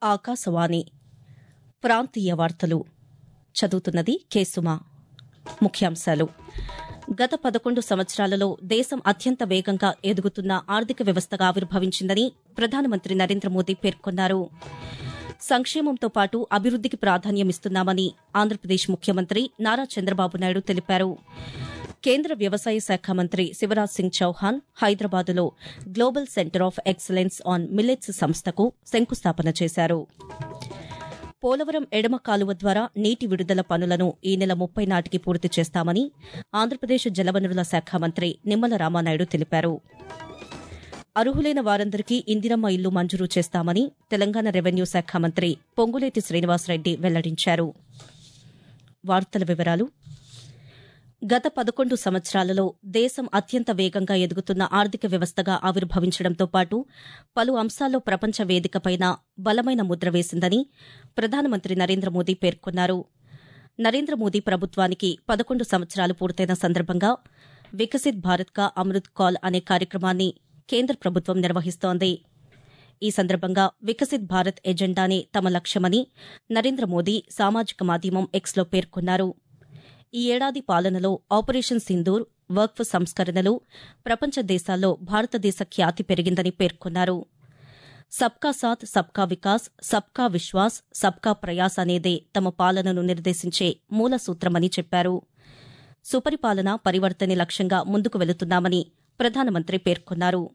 ఆకాశవాణి ప్రాంతీయ వార్తలు చదువుతున్నది కేసుమా. ముఖ్యాంశాలు: గత 11 సంవత్సరాలలో దేశం అత్యంత వేగంగా ఎదుగుతున్న ఆర్థిక వ్యవస్థగా ఆవిర్భవించిందని ప్రధానమంత్రి నరేంద్ర మోదీ పేర్కొన్నారు. సంక్షేమంతో పాటు అభివృద్దికి ప్రాధాన్యమిస్తున్నామని ఆంధ్రప్రదేశ్ ముఖ్యమంత్రి నారా చంద్రబాబు నాయుడు తెలిపారు. కేంద్ర వ్యవసాయ శాఖ మంత్రి శివరాజ్ సింగ్ చౌహాన్ హైదరాబాదులో global centre of excellence on millets సంస్థకు శంకుస్థాపన చేశారు. పోలవరం ఎడమ కాలువ ద్వారా నీటి విడుదల పనులను ఈ నెల 30 నాటికి పూర్తి చేస్తామని ఆంధ్రప్రదేశ్ జలవనరుల శాఖ మంత్రి నిమ్మల రామానాయుడు తెలిపారు. అర్హులైన వారందరికీ ఇందిరమ్మ ఇల్లు మంజూరు చేస్తామని తెలంగాణ రెవెన్యూ శాఖ మంత్రి పొంగులేటి శ్రీనివాసరెడ్డి వెల్లడించారు. వార్తల వివరాలు: గత 11 సంవత్సరాలలో దేశం అత్యంత వేగంగా ఎదుగుతున్న ఆర్థిక వ్యవస్థగా ఆవిర్భవించడంతో పాటు పలు అంశాల్లో ప్రపంచ వేదికపైన బలమైన ముద్ర వేసిందని ప్రధానమంత్రి నరేంద్ర మోదీ పేర్కొన్నారు. నరేంద్ర మోదీ ప్రభుత్వానికి 11 సంవత్సరాలు పూర్తయిన సందర్భంగా వికసిత్ భారత్ కా అమృత్ కాల్ అనే కార్యక్రమాన్ని కేంద్ర ప్రభుత్వం నిర్వహిస్తోంది. ఈ సందర్భంగా వికసిత్ భారత్ ఎజెండానే తమ లక్ష్యమని నరేంద్ర మోదీ సామాజిక మాధ్యమం ఎక్స్లో పేర్కొన్నారు. ఈ ఏడాది పాలనలో ఆపరేషన్ సింధూర్, వర్క్ సంస్కరణలు ప్రపంచ దేశాల్లో భారతదేశ ఖ్యాతి పెరిగిందని పేర్కొన్నారు. సబ్కా సాథ్ సబ్కా వికాస్, సబ్కా విశ్వాస్, సబ్కా ప్రయాస్ అనేదే తమ పాలనను నిర్దేశించే మూల సూత్రమని చెప్పారు. సుపరిపాలన పరివర్తనే లక్ష్యంగా ముందుకు వెళుతున్నామని ప్రధానమంత్రి పేర్కొన్నారు.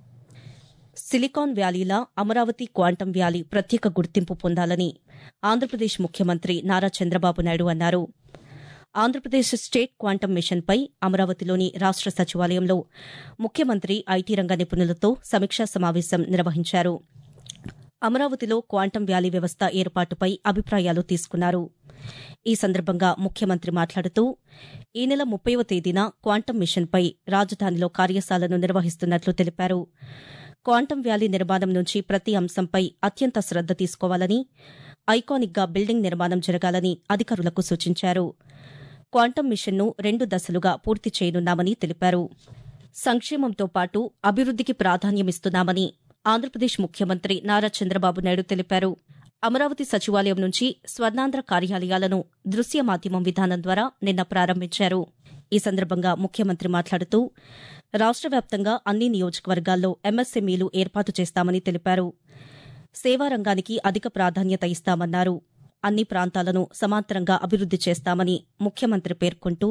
సిలికాన్ వ్యాలీలా అమరావతి క్వాంటం వ్యాలీ ప్రత్యేక గుర్తింపు పొందాలని ఆంధ్రప్రదేశ్ ముఖ్యమంత్రి నారా చంద్రబాబు నాయుడు అన్నారు. ఆంధ్రప్రదేశ్ స్టేట్ క్వాంటం మిషన్పై అమరావతిలోని రాష్ట సచివాలయంలో ముఖ్యమంత్రి ఐటీ రంగ నిపుణులతో సమీక్షా సమావేశం నిర్వహించారు. అమరావతిలో క్వాంటం వ్యాలీ వ్యవస్థ ఏర్పాటుపై అభిప్రాయాలు తీసుకున్నారు. ఈ సందర్భంగా ముఖ్యమంత్రి మాట్లాడుతూ ఈ నెల 30వ తేదీన క్వాంటం మిషన్పై రాజధానిలో కార్యశాలను నిర్వహిస్తున్నట్లు తెలిపారు. క్వాంటం వ్యాలీ నిర్మాణం నుంచి ప్రతి అంశంపై అత్యంత శ్రద్ద తీసుకోవాలని, ఐకానిక్గా బిల్డింగ్ నిర్మాణం జరగాలని అధికారులకు సూచించారు. క్వాంటం మిషన్ను 2 దశలుగా పూర్తి చేయనున్నామని తెలిపారు. సంక్షేమంతో పాటు అభివృద్దికి ప్రాధాన్యమిస్తున్నామని ఆంధ్రప్రదేశ్ ముఖ్యమంత్రి నారా చంద్రబాబు నాయుడు తెలిపారు. అమరావతి సచివాలయం నుంచి స్వర్ణాంధ్ర కార్యాలయాలను దృశ్య మాధ్యమం విధానం ద్వారా నిన్న ప్రారంభించారు. ఈ సందర్భంగా ముఖ్యమంత్రి మాట్లాడుతూ రాష్ట వ్యాప్తంగా అన్ని నియోజకవర్గాల్లో ఎంఎస్ఎంఈలు ఏర్పాటు చేస్తామని తెలిపారు. సేవారంగానికి అధిక ప్రాధాన్యత ఇస్తామన్నారు. అన్ని ప్రాంతాలను సమాంతరంగా అభివృద్ది చేస్తామని ముఖ్యమంత్రి పేర్కొంటూ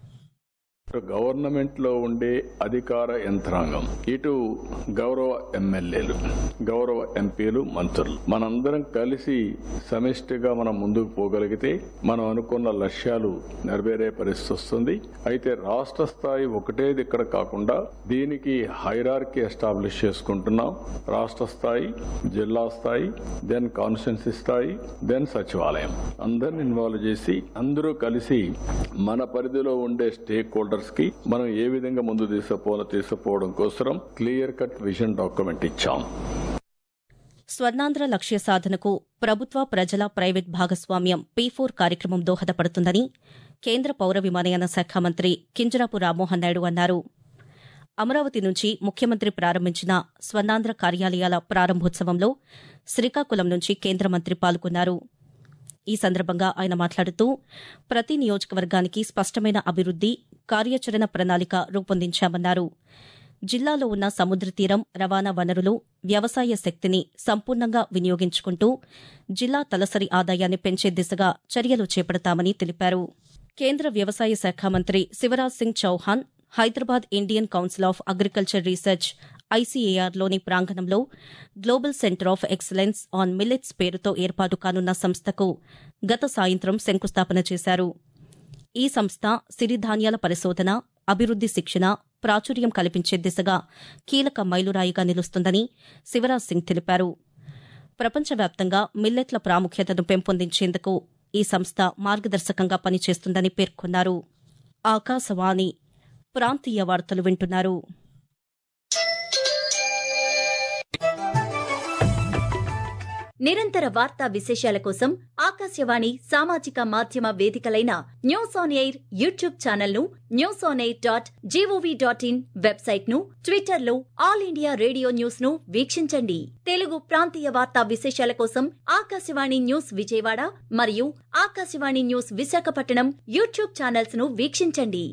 గవర్నమెంట్ లో ఉండే అధికార యంత్రాంగం, ఇటు గౌరవ ఎమ్మెల్యేలు, గౌరవ ఎంపీలు, మంత్రులు, మనందరం కలిసి సమిష్టిగా మనం ముందుకు పోగలిగితే మనం అనుకున్న లక్ష్యాలు నెరవేరే పరిస్థితి వస్తుంది. అయితే రాష్ట్ర స్థాయి ఒకటేది ఇక్కడ కాకుండా దీనికి హైరార్కీ ఎస్టాబ్లిష్ చేసుకుంటున్నాం. రాష్ట్ర స్థాయి, జిల్లా స్థాయి, దెన్ కాన్స్టిట్యున్సీ స్థాయి, దెన్ సచివాలయం, అందరిని ఇన్వాల్వ్ చేసి అందరూ కలిసి మన పరిధిలో ఉండే స్టేక్ హోల్డర్స్ కి మనం ఏ విధంగా ముందు తీసుకుపోవడం కోసం క్లియర్ కట్ విజన్ డాక్యుమెంట్ ఇచ్చాం. స్వర్ణాంధ్ర లక్ష్య సాధనకు ప్రభుత్వ, ప్రజల, ప్రైవేట్ భాగస్వామ్యం P4 కార్యక్రమం దోహదపడుతుందని కేంద్ర పౌర విమానయాన శాఖ మంత్రి కింజరాపు రామ్మోహన్ నాయుడు అన్నారు. అమరావతి నుంచి ముఖ్యమంత్రి ప్రారంభించిన స్వర్ణాంధ్ర కార్యాలయాల ప్రారంభోత్సవంలో శ్రీకాకుళం నుంచి కేంద్ర మంత్రి పాల్గొన్నారు. ఈ సందర్భంగా ఆయన మాట్లాడుతూ ప్రతి నియోజకవర్గానికి స్పష్టమైన అభివృద్ది కార్యాచరణ ప్రణాళిక రూపొందించామన్నారు. జిల్లాలో ఉన్న సముద్ర తీరం, రవాణా వనరులు, వ్యవసాయ శక్తిని సంపూర్ణంగా వినియోగించుకుంటూ జిల్లా తలసరి ఆదాయాన్ని పెంచే దిశగా చర్యలు చేపడతామని తెలిపారు. కేంద్ర వ్యవసాయ శాఖ మంత్రి Shivraj Singh Chouhan Hyderabad Indian Council of Agriculture Research ఐసీఏఆర్లోని ప్రాంగణంలో global centre of excellence on millets పేరుతో ఏర్పాటు కానున్న సంస్థకు గత సాయంత్రం శంకుస్థాపన చేశారు. ఈ సంస్థ సిరిధాన్యాల పరిశోధన, అభివృద్ది శిక్షణ, ప్రాచుర్యం కల్పించే దిశగా కీలక మైలురాయిగా నిలుస్తుందని శివరాజ్ సింగ్ తెలిపారు. ప్రపంచవ్యాప్తంగా మిల్లెట్ల ప్రాముఖ్యతను పెంపొందించేందుకు ఈ సంస్థ మార్గదర్శకంగా పనిచేస్తుందని పేర్కొన్నారు. ఆకాశవాణి ప్రాంతీయ వార్తలు వింటున్నారు. నిరంతర వార్తా విశేషాల కోసం ఆకాశవాణి సామాజిక మాధ్యమ వేదికలైన news on air YouTube channel ను, newsonair.gov.in వెబ్సైట్ ను, ట్విట్టర్ లో ఆల్ ఇండియా రేడియో న్యూస్ ను వీక్షించండి. తెలుగు ప్రాంతీయ వార్తా విశేషాల కోసం ఆకాశవాణి న్యూస్ విజయవాడ మరియు Akashvani news Visakhapatnam YouTube channels ను వీక్షించండి.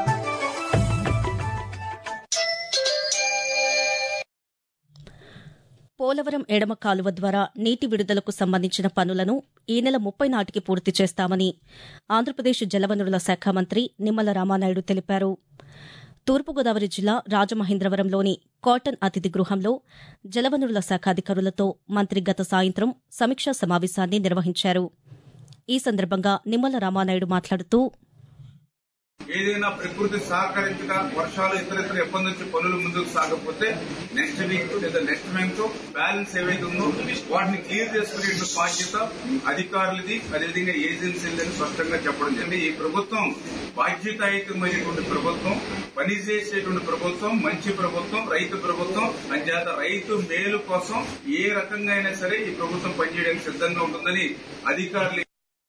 పోలవరం ఎడమ కాలువ ద్వారా నీటి విడుదలకు సంబంధించిన పనులను ఈ నెల 30 నాటికి పూర్తి చేస్తామని ఆంధ్రప్రదేశ్ జలవనరుల శాఖ మంత్రి నిమ్మల రామానాయుడు తెలిపారు. తూర్పుగోదావరి జిల్లా రాజమహేంద్రవరంలోని కాటన్ అతిథి గృహంలో జలవనరుల శాఖ అధికారులతో మంత్రి గత సాయంత్రం సమీక్షా సమావేశాన్ని నిర్వహించారు. ఈ సందర్భంగా నిమ్మల రామానాయుడు మాట్లాడుతూ, ఏదైనా ప్రకృతి సహకరించక వర్షాలు ఇతర ఇబ్బంది వచ్చి పనులు ముందుకు సాగకపోతే నెక్స్ట్ వీక్ లేదా నెక్స్ట్ మంత్ బ్యాలెన్స్ ఏవైతే ఉందో వాటిని క్లియర్ చేసుకునే బాధ్యత అధికారులది, అదేవిధంగా ఏజెన్సీలని స్పష్టంగా చెప్పడం జరిగింది. ఈ ప్రభుత్వం బాధ్యతాయుతమైనటువంటి ప్రభుత్వం, పనిచేసేటువంటి ప్రభుత్వం, మంచి ప్రభుత్వం, రైతు ప్రభుత్వం. అంచేత రైతు మేలు కోసం ఏ రకంగా అయినా సరే ఈ ప్రభుత్వం పనిచేయడానికి సిద్దంగా ఉంటుందని అధికారులు.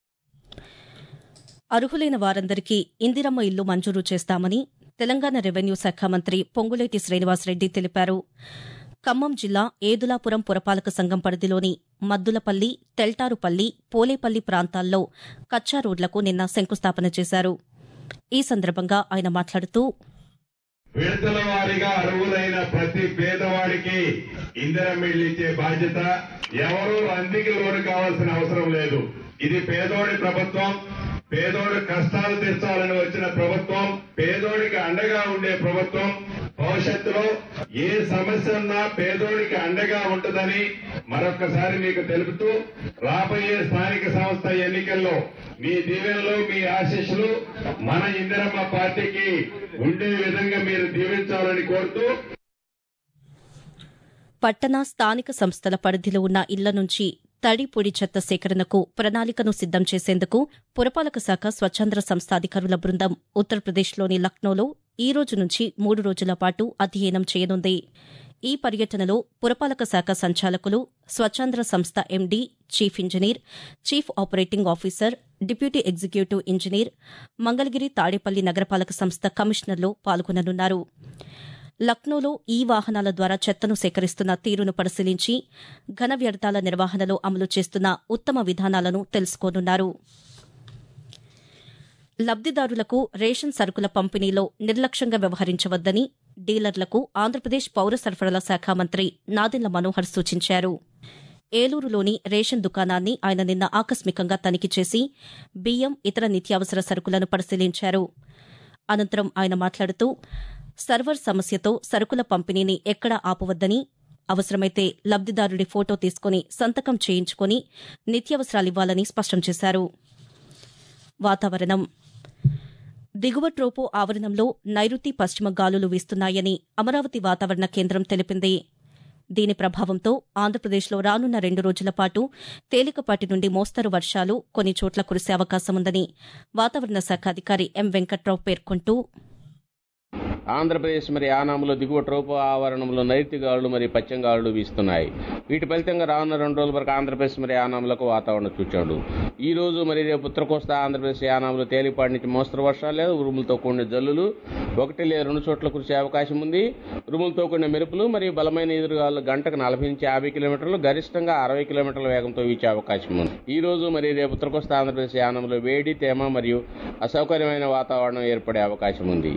అర్హులైన వారందరికీ ఇందిరమ్మ ఇల్లు మంజూరు చేస్తామని తెలంగాణ రెవెన్యూ శాఖ మంత్రి పొంగులేటి శ్రీనివాసరెడ్డి తెలిపారు. ఖమ్మం జిల్లా ఏదులాపురం పురపాలక సంఘం పరిధిలోని మద్దులపల్లి, తెల్టారుపల్లి, పోలేపల్లి ప్రాంతాల్లో కచ్చా రోడ్లకు నిన్న శంకుస్థాపన చేశారు. ఈ సందర్భంగా ఆయన మాట్లాడుతూ, విడతల వారీగా అర్హులైన ప్రతి పేదవాడికి ఇందిరమ్మ ఇల్లు ఇచ్చే బాధ్యత, ఎవరూ అందుకి లోను కావాల్సిన అవసరం లేదు. ఇది పేదోడి ప్రభుత్వం, పేదోడి కష్టాలు తీర్చాలని వచ్చిన ప్రభుత్వం, పేదోడికి అండగా ఉండే ప్రభుత్వం. భవిష్యత్తులో ఏ సమస్య ఉన్నా పేదోడికి అండగా ఉంటుందని మరొక్కసారి మీకు తెలుపుతూ, రాబోయే స్థానిక సంస్థ ఎన్నికల్లో మీ దీవెనలు, మీ ఆశీస్సులు మన ఇందిరమ్మ పార్టీకి ఉండే విధంగా మీరు దీవించాలని కోరుతూ, పట్టణ స్థానిక సంస్థల పరిధిలో ఉన్న ఇళ్ల నుంచి తడి పొడి చెత్త సేకరణకు ప్రణాళికను సిద్దం చేసేందుకు పురపాలక శాఖ స్వచ్ఛంద సంస్థ అధికారుల బృందం ఉత్తరప్రదేశ్లోని లక్నోలో ఈ రోజు నుంచి 3 రోజుల పాటు అధ్యయనం చేయనుంది. ఈ పర్యటనలో పురపాలక శాఖ సంచాలకులు, స్వచ్ఛంద సంస్థ MD, chief engineer, chief operating officer, deputy executive engineer, Mangalagiri Tadepalli నగరపాలక సంస్థ కమిషనర్లు పాల్గొననున్నారు. లక్నోలో ఈ వాహనాల ద్వారా చెత్తను సేకరిస్తున్న తీరును పరిశీలించి ఘన వ్యర్థాల నిర్వహణలో అమలు చేస్తున్న ఉత్తమ విధానాలను తెలుసుకోనున్నారు. లబ్దిదారులకు రేషన్ సరుకుల పంపిణీలో నిర్లక్ష్యంగా వ్యవహరించవద్దని డీలర్లకు ఆంధ్రప్రదేశ్ పౌర సరఫరాల శాఖ మంత్రి నాదెండ్ల మనోహర్ సూచించారు. ఏలూరులోని రేషన్ దుకాణాన్ని ఆయన నిన్న ఆకస్మికంగా తనిఖీ చేసి బియ్యం, ఇతర నిత్యావసర సరుకులను పరిశీలించారు. అనంతరం ఆయన మాట్లాడుతూ, సర్వర్ సమస్యతో సరుకుల పంపిణీని ఎక్కడా ఆపవద్దని, అవసరమైతే లబ్దిదారుడి ఫోటో తీసుకుని సంతకం చేయించుకుని నిత్యావసరాలివ్వాలని స్పష్టం చేశారు. వాతావరణం. దిగువ ట్రోపో ఆవరణంలో నైరుతి పశ్చిమ గాలులు వీస్తున్నాయని అమరావతి వాతావరణ కేంద్రం తెలిపింది. దీని ప్రభావంతో ఆంధ్రప్రదేశ్లో రానున్న 2 రోజుల పాటు తేలికపాటి నుండి మోస్తరు వర్షాలు కొన్ని చోట్ల కురిసే అవకాశముందని వాతావరణ శాఖ అధికారి ఎం వెంకట్రావు పేర్కొంటూ, ఆంధ్రప్రదేశ్ మరి యానాంలో దిగువ ట్రోపో ఆవరణంలో నైరుతి గాలులు మరియు పశ్చిమ గాలులు వీస్తున్నాయి. వీటి ఫలితంగా రానున్న 2 రోజుల వరకు ఆంధ్రప్రదేశ్ మరి యానాంలకు వాతావరణ సూచనలు. ఈ రోజు మరి రేపు ఉత్తర కోస్తా ఆంధ్రప్రదేశ్ యానాంలో తేలిపాటి నుంచి మోస్తరు వర్షాలు లేదా ఉరుములతో కూడిన జల్లులు 1 లేదా 2 చోట్ల కురిసే అవకాశం ఉంది. ఉరుములతో కూడిన మెరుపులు మరియు బలమైన ఎదురుగాలు గంటకు 40 నుంచి 50 కిలోమీటర్లు, గరిష్టంగా 60 కిలోమీటర్ల వేగంతో వీచే అవకాశం ఉంది. ఈ రోజు మరి రేపు ఉత్తర కోస్తా ఆంధ్రప్రదేశ్ యానాంలో వేడి, తేమ మరియు అసౌకర్యమైన వాతావరణం ఏర్పడే అవకాశం ఉంది.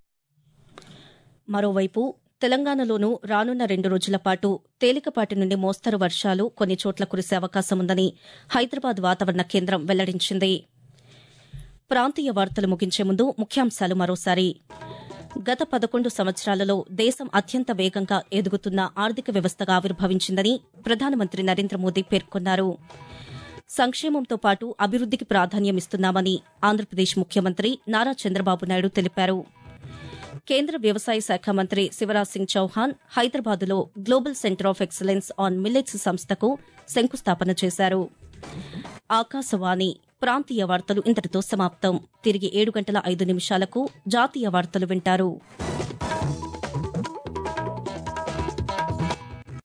మరోవైపు తెలంగాణలోనూ రానున్న 2 రోజుల పాటు తేలికపాటి నుండి మోస్తరు వర్షాలు కొన్ని చోట్ల కురిసే అవకాశముందని హైదరాబాద్ వాతావరణ కేంద్రం వెల్లడించింది. ప్రాంతీయ వార్తలు ముగించే ముందు ముఖ్యాంశాలు మరోసారి. గత 11 సంవత్సరాలలో దేశం అత్యంత వేగంగా ఎదుగుతున్న ఆర్థిక వ్యవస్థగా ఆవిర్భవించిందని ప్రధానమంత్రి నరేంద్ర మోదీ పేర్కొన్నారు. సంక్షేమంతో పాటు అభివృద్దికి ప్రాధాన్యమిస్తున్నామని ఆంధ్రప్రదేశ్ ముఖ్యమంత్రి నారా చంద్రబాబు నాయుడు తెలిపారు. కేంద్ర వ్యవసాయ శాఖ మంత్రి శివరాజ్ సింగ్ చౌహాన్ హైదరాబాద్లో global centre of excellence on millets సంస్థకు శంకుస్థాపన చేశారు. ఆకాశవాణి ప్రాంతీయ వార్తలు ఇంతటితో సమాప్తం. తిరిగి 7 గంటల 5 నిమిషాలకు జాతీయ వార్తలు వింటారు.